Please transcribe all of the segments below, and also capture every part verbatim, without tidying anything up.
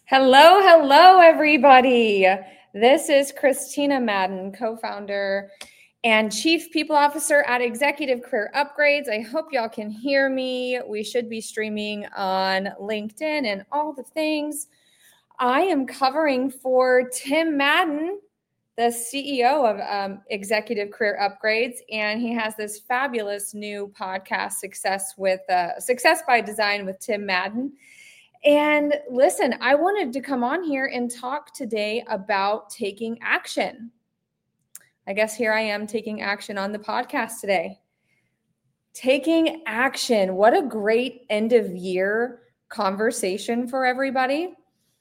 Hello, hello, everybody. This is Christina Madden, co-founder and Chief People Officer at Executive Career Upgrades. I hope y'all can hear me. We should be streaming on LinkedIn and all the things. I am covering for Tim Madden, the C E O of um, Executive Career Upgrades, and he has this fabulous new podcast, Success with uh, Success by Design with Tim Madden. And listen, I wanted to come on here and talk today about taking action. I guess here I am taking action on the podcast today. Taking action. What a great end of year conversation for everybody.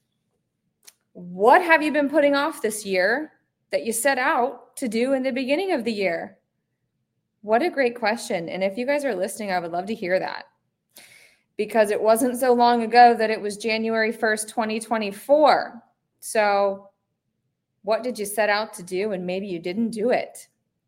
What have you been putting off this year that you set out to do in the beginning of the year? What a great question. And if you guys are listening, I would love to hear that. Because it wasn't so long ago that it was January first, twenty twenty-four. So what did you set out to do and maybe you didn't do it?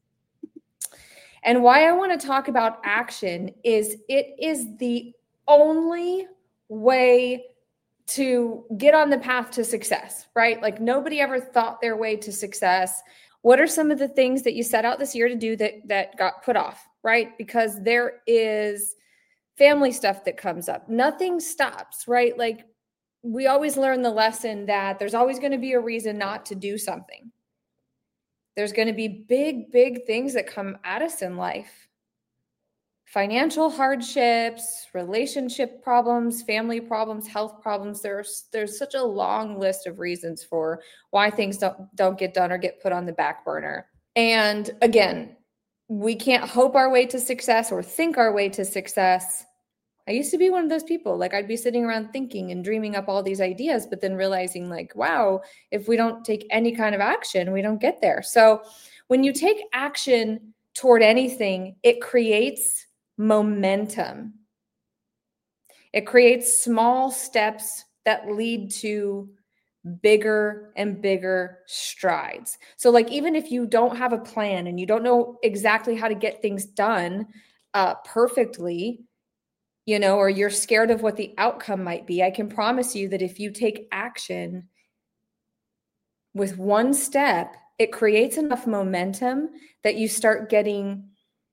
And why I want to talk about action is it is the only way to get on the path to success, right? Like nobody ever thought their way to success. What are some of the things that you set out this year to do that, that got put off, right? Because there is family stuff that comes up. Nothing stops, right? Like we always learn the lesson that there's always going to be a reason not to do something. There's going to be big, big things that come at us in life. Financial hardships, relationship problems, family problems, health problems. There's there's such a long list of reasons for why things don't, don't get done or get put on the back burner. And again, we can't hope our way to success or think our way to success. I used to be one of those people. Like I'd be sitting around thinking and dreaming up all these ideas, but then realizing like, wow, if we don't take any kind of action, we don't get there. So when you take action toward anything, it creates momentum. It creates small steps that lead to bigger and bigger strides. So like, even if you don't have a plan and you don't know exactly how to get things done uh, perfectly, you know, or you're scared of what the outcome might be, I can promise you that if you take action with one step, it creates enough momentum that you start getting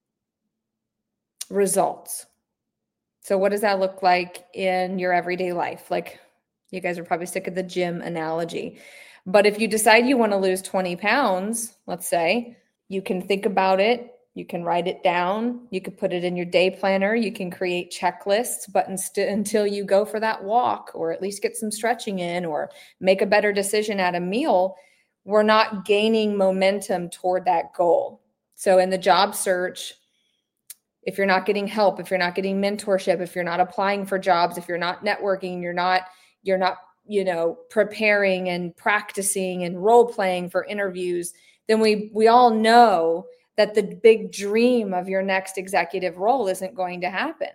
results. So what does that look like in your everyday life? Like, you guys are probably sick of the gym analogy. But if you decide you want to lose twenty pounds, let's say, you can think about it. You can write it down. You could put it in your day planner. You can create checklists, but inst- until you go for that walk or at least get some stretching in or make a better decision at a meal, we're not gaining momentum toward that goal. So in the job search, if you're not getting help, if you're not getting mentorship, if you're not applying for jobs, if you're not networking, you're not You're not, you know, preparing and practicing and role playing for interviews, then we we all know that the big dream of your next executive role isn't going to happen.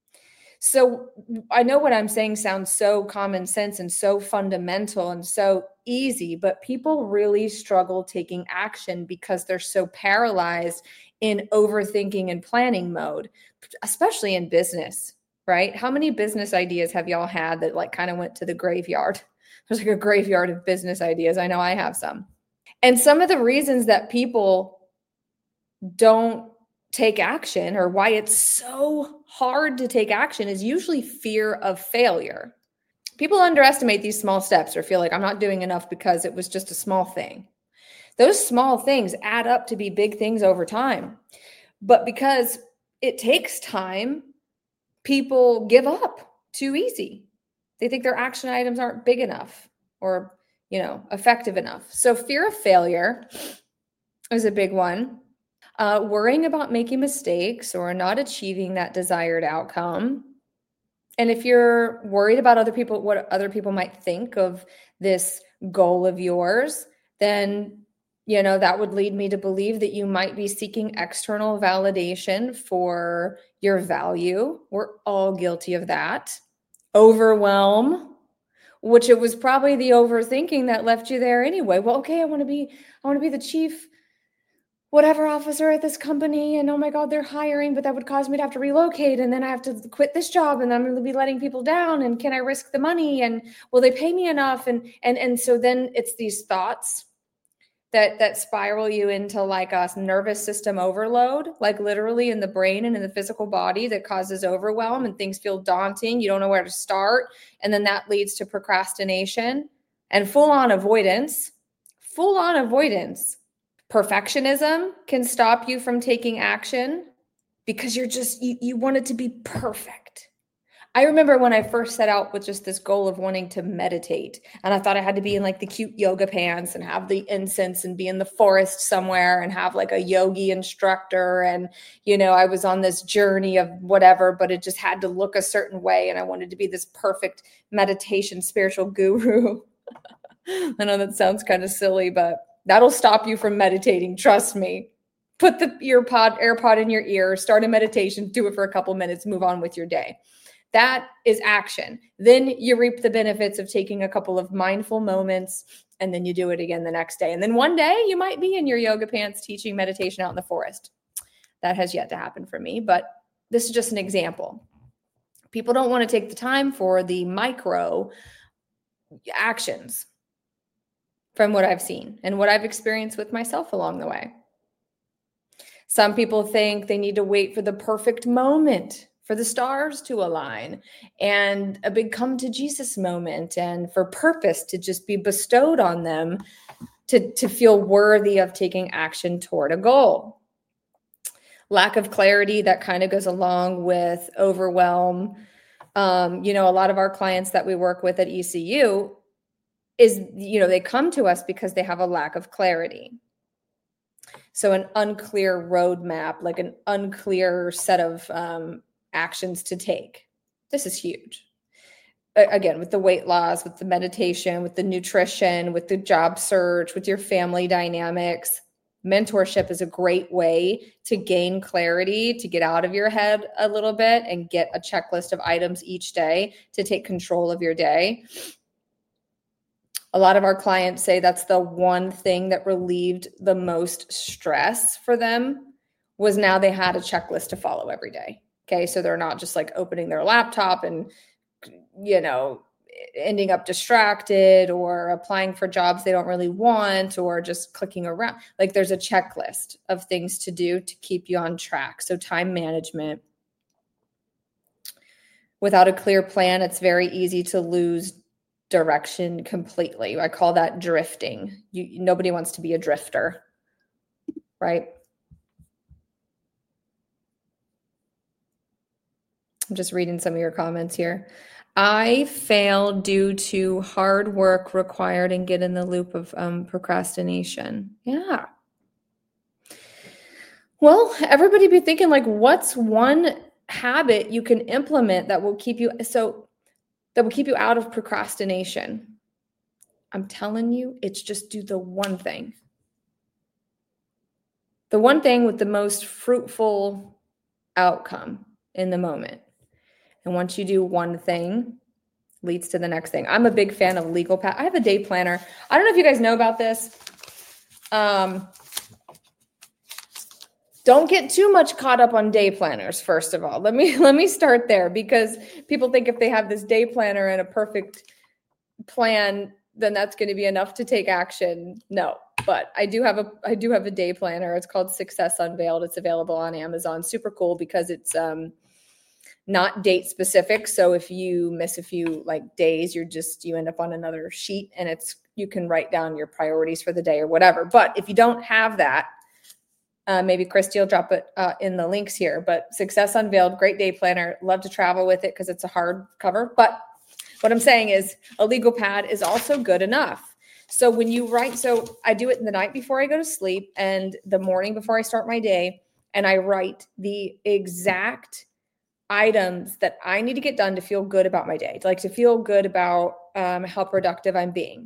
So I know what I'm saying sounds so common sense and so fundamental and so easy, but people really struggle taking action because they're so paralyzed in overthinking and planning mode, especially in business. Right? How many business ideas have y'all had that like kind of went to the graveyard? There's like a graveyard of business ideas. I know I have some. And some of the reasons that people don't take action or why it's so hard to take action is usually fear of failure. People underestimate these small steps or feel like I'm not doing enough because it was just a small thing. Those small things add up to be big things over time. But because it takes time, people give up too easy. They think their action items aren't big enough or, you know, effective enough. So fear of failure is a big one. Uh, worrying about making mistakes or not achieving that desired outcome. And if you're worried about other people, what other people might think of this goal of yours, then, you know, that would lead me to believe that you might be seeking external validation for your value. We're all guilty of that. Overwhelm, which it was probably the overthinking that left you there anyway. Well, okay, I want to be, I want to be the chief whatever officer at this company, and oh my God, they're hiring, but that would cause me to have to relocate. And then I have to quit this job, and I'm going to be letting people down. And can I risk the money? And will they pay me enough? And, and, and so then it's these thoughts that, that spiral you into like a nervous system overload, like literally in the brain and in the physical body, that causes overwhelm and things feel daunting. You don't know where to start. And then that leads to procrastination and full on avoidance, full on avoidance. Perfectionism can stop you from taking action because you're just, you, you want it to be perfect. I remember when I first set out with just this goal of wanting to meditate, and I thought I had to be in like the cute yoga pants and have the incense and be in the forest somewhere and have like a yogi instructor. And, you know, I was on this journey of whatever, but it just had to look a certain way. And I wanted to be this perfect meditation spiritual guru. I know that sounds kind of silly, but that'll stop you from meditating. Trust me. Put the ear pod, AirPod in your ear, start a meditation, do it for a couple minutes, move on with your day. That is action. Then you reap the benefits of taking a couple of mindful moments, and then you do it again the next day. And then one day you might be in your yoga pants teaching meditation out in the forest. That has yet to happen for me, but this is just an example. People don't want to take the time for the micro actions from what I've seen and what I've experienced with myself along the way. Some people think they need to wait for the perfect moment, for the stars to align, and a big come to Jesus moment, and for purpose to just be bestowed on them to, to feel worthy of taking action toward a goal. Lack of clarity, that kind of goes along with overwhelm. Um, you know, a lot of our clients that we work with at E C U is, you know, they come to us because they have a lack of clarity. So an unclear roadmap, like an unclear set of um, actions to take. This is huge. Again, with the weight loss, with the meditation, with the nutrition, with the job search, with your family dynamics, mentorship is a great way to gain clarity, to get out of your head a little bit and get a checklist of items each day to take control of your day. A lot of our clients say that's the one thing that relieved the most stress for them, was now they had a checklist to follow every day. Okay. So they're not just like opening their laptop and, you know, ending up distracted or applying for jobs they don't really want, or just clicking around. Like there's a checklist of things to do to keep you on track. So time management. Without a clear plan, it's very easy to lose direction completely. I call that drifting. You, nobody wants to be a drifter, right? I'm just reading some of your comments here. I fail due to hard work required and get in the loop of um, procrastination. Yeah. Well, everybody be thinking like, what's one habit you can implement that will keep you, so that will keep you out of procrastination? I'm telling you, it's just do the one thing. The one thing with the most fruitful outcome in the moment. And once you do one thing, leads to the next thing. I'm a big fan of Legal Pad. I have a day planner. I don't know if you guys know about this. Um, don't get too much caught up on day planners, first of all. Let me let me start there, because people think if they have this day planner and a perfect plan, then that's going to be enough to take action. No, but I do have a I do have a day planner. It's called Success Unveiled. It's available on Amazon. Super cool because it's um not date specific. So if you miss a few like days, you're just, you end up on another sheet, and it's, you can write down your priorities for the day or whatever. But if you don't have that, uh, maybe Christy will drop it uh, in the links here, but Success Unveiled, great day planner. Love to travel with it because it's a hard cover. But what I'm saying is a legal pad is also good enough. So when you write, so I do it the night before I go to sleep and the morning before I start my day, and I write the exact items that I need to get done to feel good about my day, to like to feel good about um, how productive I'm being.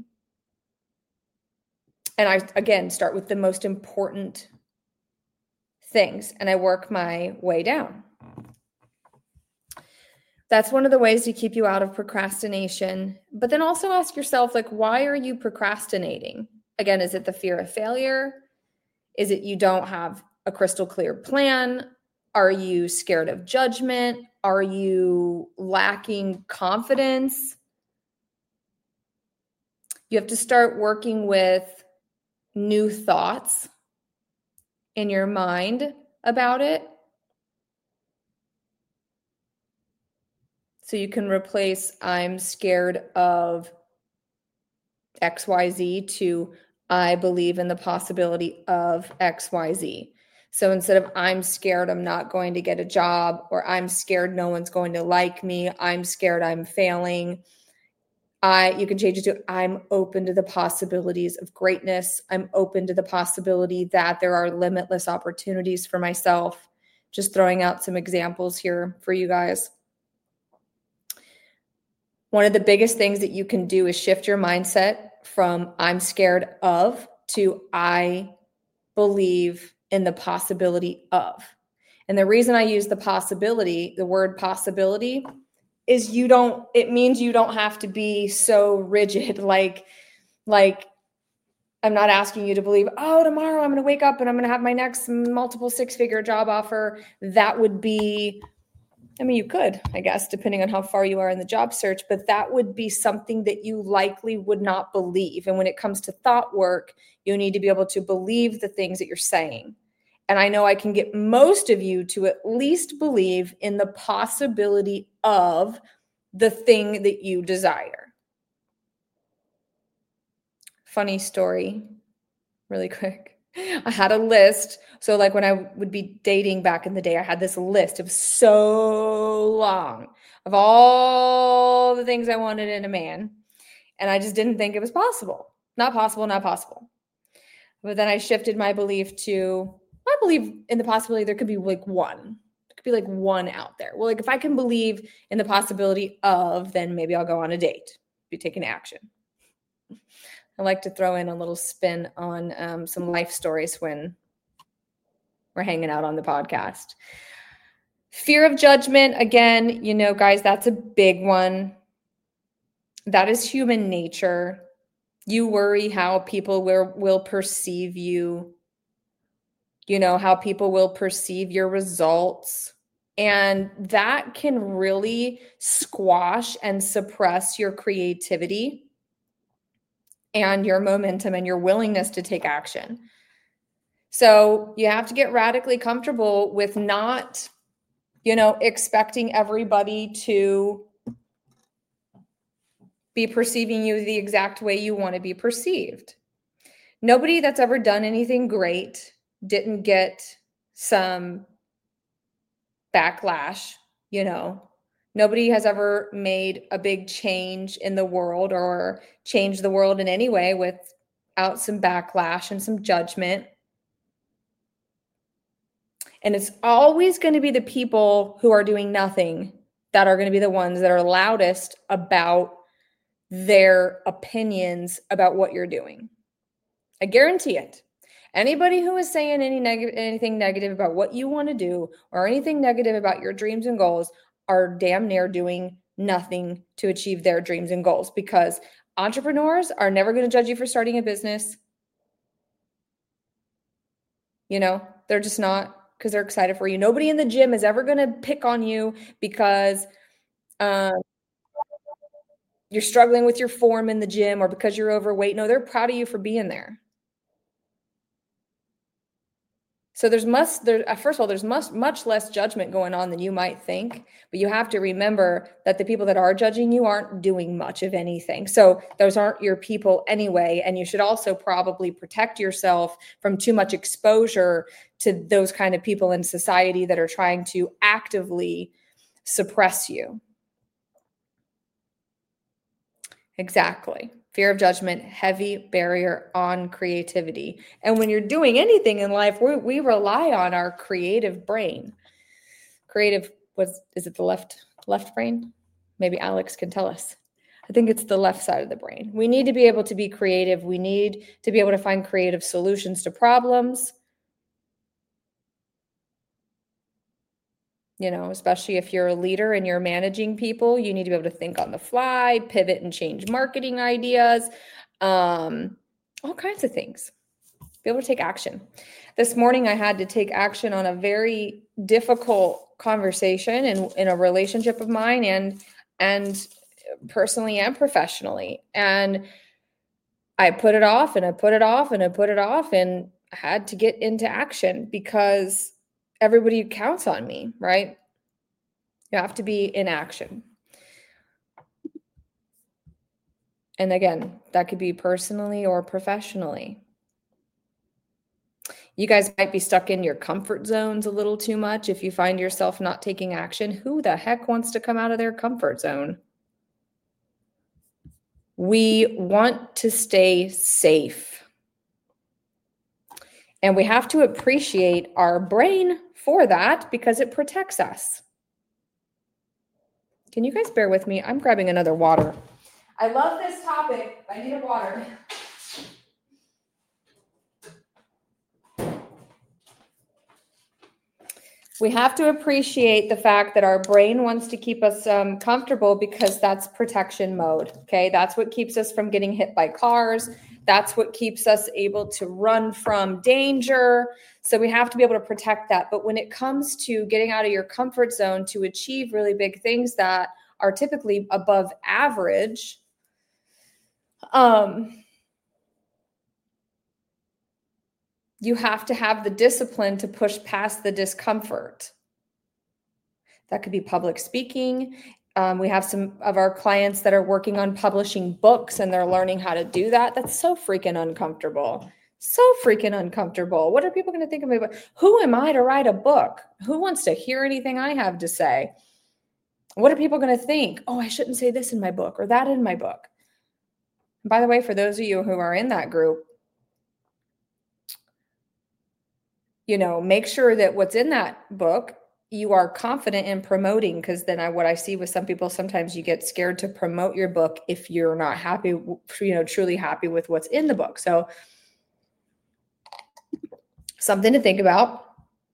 And I, again, start with the most important things and I work my way down. That's one of the ways to keep you out of procrastination. But then also ask yourself, like, why are you procrastinating? Again, is it the fear of failure? Is it you don't have a crystal clear plan? Are you scared of judgment? Are you lacking confidence? You have to start working with new thoughts in your mind about it. So you can replace I'm scared of X Y Z to I believe in the possibility of X Y Z. So instead of I'm scared I'm not going to get a job, or I'm scared no one's going to like me, I'm scared I'm failing, I you can change it to I'm open to the possibilities of greatness. I'm open to the possibility that there are limitless opportunities for myself. Just throwing out some examples here for you guys. One of the biggest things that you can do is shift your mindset from I'm scared of to I believe in the possibility of. And the reason I use the possibility, the word possibility, is you don't, it means you don't have to be so rigid. Like, like I'm not asking you to believe, oh, tomorrow I'm going to wake up and I'm going to have my next multiple six-figure job offer. That would be, I mean, you could, I guess, depending on how far you are in the job search, but that would be something that you likely would not believe. And when it comes to thought work, you need to be able to believe the things that you're saying. And I know I can get most of you to at least believe in the possibility of the thing that you desire. Funny story, really quick. I had a list. So like when I would be dating back in the day, I had this list of so long of all the things I wanted in a man. And I just didn't think it was possible. Not possible, not possible. But then I shifted my belief to, I believe in the possibility there could be like one. There could be like one out there. Well, like if I can believe in the possibility of, then maybe I'll go on a date, be taking action. I like to throw in a little spin on um, some life stories when we're hanging out on the podcast. Fear of judgment, again, you know, guys, that's a big one. That is human nature. You worry how people will, will perceive you, you know, how people will perceive your results. And that can really squash and suppress your creativity and your momentum and your willingness to take action. So you have to get radically comfortable with not, you know, expecting everybody to be perceiving you the exact way you want to be perceived. Nobody that's ever done anything great didn't get some backlash, you know. Nobody has ever made a big change in the world or changed the world in any way without some backlash and some judgment. And it's always going to be the people who are doing nothing that are going to be the ones that are loudest about their opinions about what you're doing. I guarantee it. Anybody who is saying any negative, anything negative about what you want to do or anything negative about your dreams and goals are damn near doing nothing to achieve their dreams and goals, because entrepreneurs are never going to judge you for starting a business. You know, they're just not, because they're excited for you. Nobody in the gym is ever going to pick on you because um, you're struggling with your form in the gym or because you're overweight. No, they're proud of you for being there. So there's must there first of all, there's much much less judgment going on than you might think, but you have to remember that the people that are judging you aren't doing much of anything. So those aren't your people anyway, and you should also probably protect yourself from too much exposure to those kind of people in society that are trying to actively suppress you. Exactly. Fear of judgment, heavy barrier on creativity. And when you're doing anything in life, we we rely on our creative brain. Creative, was is it the left left brain? Maybe Alex can tell us. I think it's the left side of the brain. We need to be able to be creative. We need to be able to find creative solutions to problems. You know, especially if you're a leader and you're managing people, you need to be able to think on the fly, pivot and change marketing ideas, um, all kinds of things. Be able to take action. This morning, I had to take action on a very difficult conversation in, in a relationship of mine, and and personally and professionally. And I put it off and I put it off and I put it off and I had to get into action because everybody counts on me, right? You have to be in action. And again, that could be personally or professionally. You guys might be stuck in your comfort zones a little too much. If you find yourself not taking action, who the heck wants to come out of their comfort zone? We want to stay safe. And we have to appreciate our brain for that because it protects us. Can you guys bear with me? I'm grabbing another water. I love this topic. I need a water. We have to appreciate the fact that our brain wants to keep us um, comfortable because that's protection mode, okay? That's what keeps us from getting hit by cars. That's what keeps us able to run from danger. So we have to be able to protect that. But when it comes to getting out of your comfort zone to achieve really big things that are typically above average, um, you have to have the discipline to push past the discomfort. That could be public speaking. Um, we have some of our clients that are working on publishing books and they're learning how to do that. That's so freaking uncomfortable. So freaking uncomfortable. What are people going to think of me? Who am I to write a book? Who wants to hear anything I have to say? What are people going to think? Oh, I shouldn't say this in my book or that in my book. By the way, for those of you who are in that group, you know, make sure that what's in that book you are confident in promoting, because then I, what I see with some people, sometimes you get scared to promote your book if you're not happy, you know, truly happy with what's in the book. So something to think about.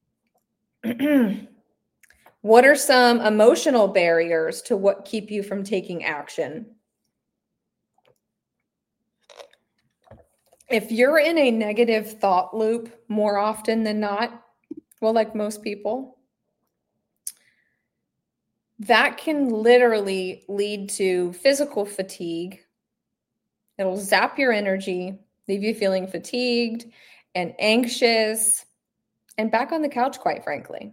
What are some emotional barriers to what keep you from taking action? If you're in a negative thought loop more often than not, well, like most people, that can literally lead to physical fatigue. It'll zap your energy, leave you feeling fatigued and anxious and back on the couch, quite frankly.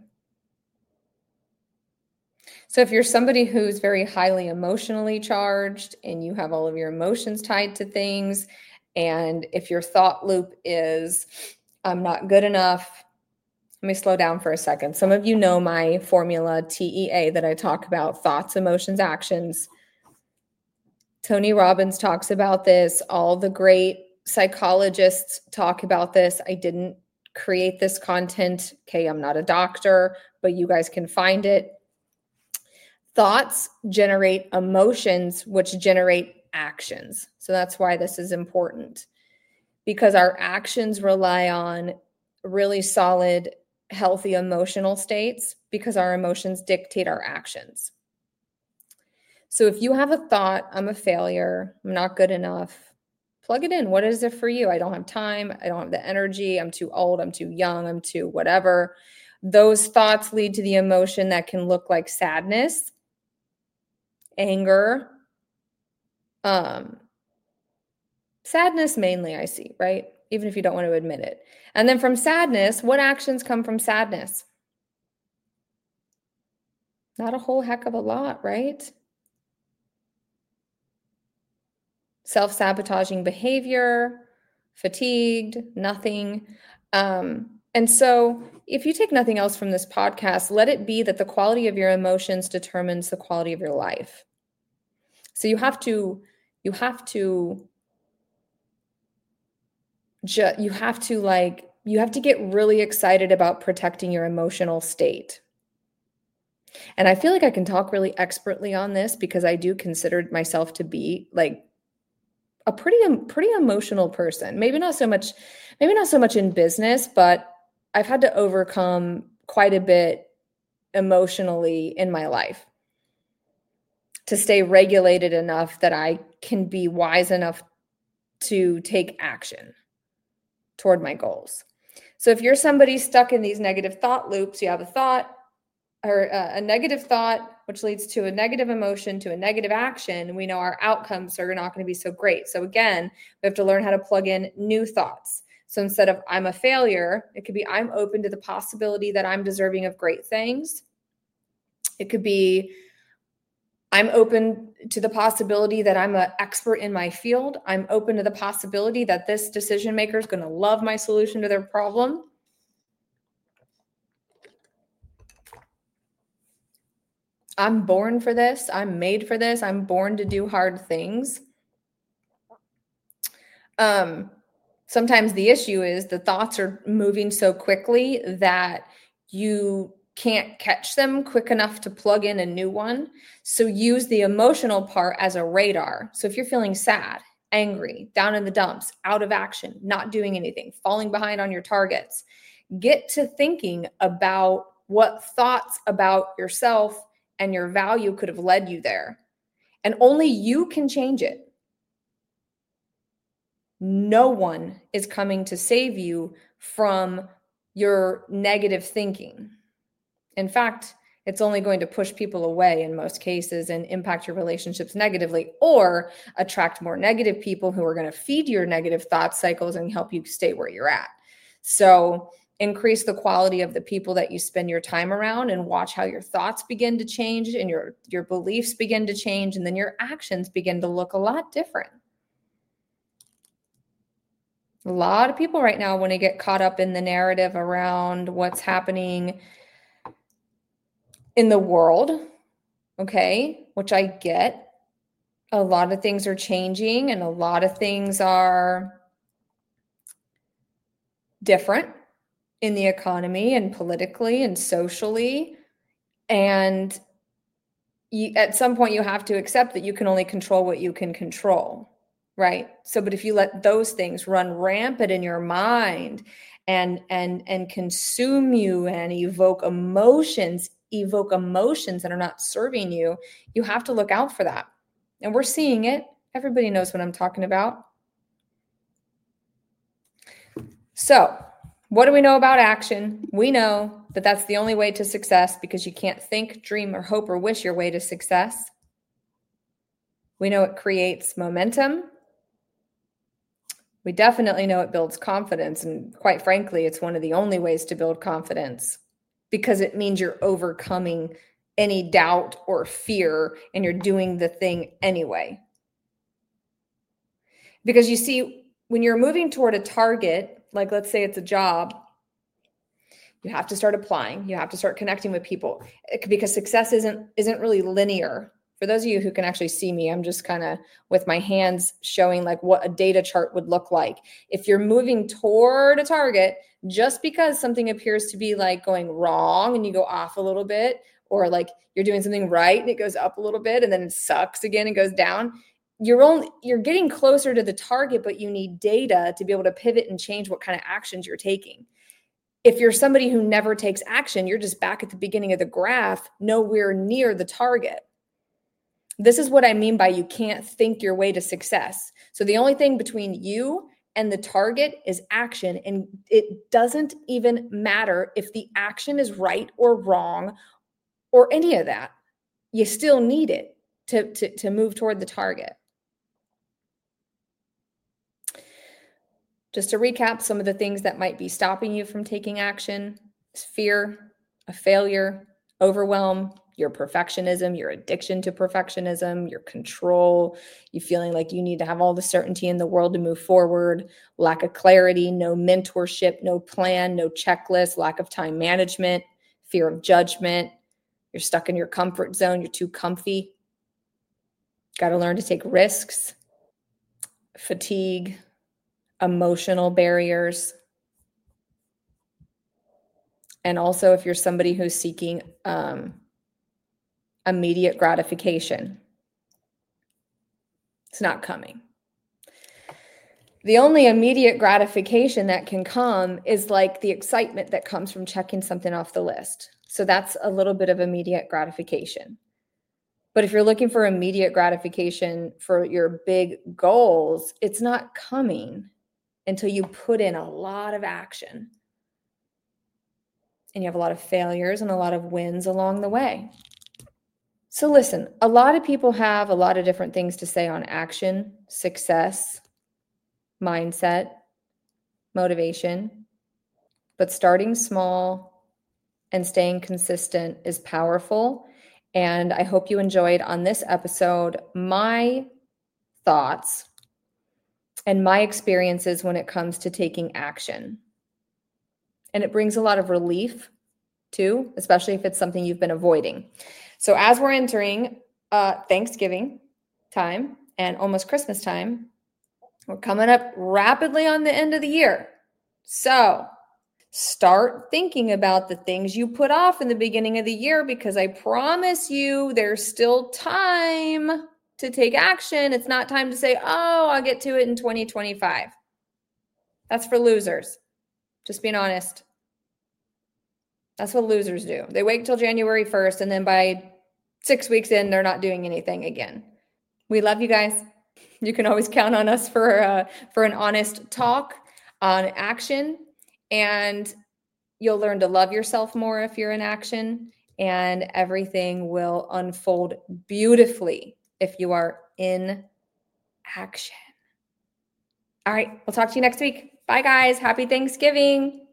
So if you're somebody who's very highly emotionally charged and you have all of your emotions tied to things, and if your thought loop is, I'm not good enough, let me slow down for a second. Some of you know my formula, T E A, that I talk about, thoughts, emotions, actions. Tony Robbins talks about this. All the great psychologists talk about this. I didn't create this content. Okay, I'm not a doctor, but you guys can find it. Thoughts generate emotions, which generate actions. So that's why this is important, because our actions rely on really solid, healthy emotional states, because our emotions dictate our actions. So if you have a thought, I'm a failure, I'm not good enough, plug it in. What is it for you? I don't have time. I don't have the energy. I'm too old. I'm too young. I'm too whatever. Those thoughts lead to the emotion that can look like sadness, anger, um, sadness mainly, I see, right? Even if you don't want to admit it. And then from sadness, what actions come from sadness? Not a whole heck of a lot, right? Self-sabotaging behavior, fatigued, nothing. Um, and so if you take nothing else from this podcast, let it be that the quality of your emotions determines the quality of your life. So you have to, you have to, ju- you have to like, you have to get really excited about protecting your emotional state. And I feel like I can talk really expertly on this because I do consider myself to be like a pretty, pretty emotional person. Maybe not so much, maybe not so much in business, but I've had to overcome quite a bit emotionally in my life to stay regulated enough that I can be wise enough to take action. toward my goals. So if you're somebody stuck in these negative thought loops, you have a thought or a, a negative thought, which leads to a negative emotion, to a negative action, we know our outcomes are not going to be so great. So again, we have to learn how to plug in new thoughts. So instead of I'm a failure, it could be I'm open to the possibility that I'm deserving of great things. It could be I'm open to the possibility that I'm an expert in my field. I'm open to the possibility that this decision maker is going to love my solution to their problem. I'm born for this. I'm made for this. I'm born to do hard things. Um, sometimes the issue is the thoughts are moving so quickly that you can't catch them quick enough to plug in a new one. So use the emotional part as a radar. So if you're feeling sad, angry, down in the dumps, out of action, not doing anything, falling behind on your targets, get to thinking about what thoughts about yourself and your value could have led you there. And only you can change it. No one is coming to save you from your negative thinking. In fact, it's only going to push people away in most cases and impact your relationships negatively, or attract more negative people who are going to feed your negative thought cycles and help you stay where you're at. So increase the quality of the people that you spend your time around and watch how your thoughts begin to change and your, your beliefs begin to change, and then your actions begin to look a lot different. A lot of people right now want to get caught up in the narrative around what's happening in the world, okay, which I get. A lot of things are changing and a lot of things are different in the economy and politically and socially. And you, at some point you have to accept that you can only control what you can control, right? So, but if you let those things run rampant in your mind and, and, and consume you and evoke emotions, evoke emotions that are not serving you, you have to look out for that. And we're seeing it. Everybody knows what I'm talking about. So what do we know about action? We know that that's the only way to success, because you can't think, dream, or hope or wish your way to success. We know it creates momentum. We definitely know it builds confidence. And quite frankly, it's one of the only ways to build confidence, because it means you're overcoming any doubt or fear and you're doing the thing anyway. Because you see, when you're moving toward a target, like let's say it's a job, you have to start applying. You have to start connecting with people, because success isn't isn't really linear. For those of you who can actually see me, I'm just kind of with my hands showing like what a data chart would look like. If you're moving toward a target, just because something appears to be like going wrong and you go off a little bit, or like you're doing something right and it goes up a little bit and then it sucks again and goes down, you're only you're getting closer to the target, but you need data to be able to pivot and change what kind of actions you're taking. If you're somebody who never takes action, you're just back at the beginning of the graph, nowhere near the target. This is what I mean by you can't think your way to success. So the only thing between you and the target is action. And it doesn't even matter if the action is right or wrong or any of that. You still need it to, to, to move toward the target. Just to recap, some of the things that might be stopping you from taking action is fear, a failure, overwhelm, your perfectionism, your addiction to perfectionism, your control, you feeling like you need to have all the certainty in the world to move forward, lack of clarity, no mentorship, no plan, no checklist, lack of time management, fear of judgment. You're stuck in your comfort zone. You're too comfy. Got to learn to take risks, fatigue, emotional barriers. And also if you're somebody who's seeking um, immediate gratification, it's not coming. The only immediate gratification that can come is like the excitement that comes from checking something off the list. So that's a little bit of immediate gratification. But if you're looking for immediate gratification for your big goals, it's not coming. until you put in a lot of action. And you have a lot of failures and a lot of wins along the way. So listen, a lot of people have a lot of different things to say on action, success, mindset, motivation, but starting small and staying consistent is powerful. And I hope you enjoyed on this episode my thoughts and my experiences when it comes to taking action. And it brings a lot of relief too, especially if it's something you've been avoiding. So as we're entering uh, Thanksgiving time and almost Christmas time, we're coming up rapidly on the end of the year. So start thinking about the things you put off in the beginning of the year, because I promise you there's still time to take action. It's not time to say, oh, I'll get to it in twenty twenty-five. That's for losers. Just being honest. That's what losers do. They wait till January first, and then by six weeks in, they're not doing anything again. We love you guys. You can always count on us for uh, for an honest talk on action, and you'll learn to love yourself more if you're in action, and everything will unfold beautifully if you are in action. All right, we'll talk to you next week. Bye, guys. Happy Thanksgiving.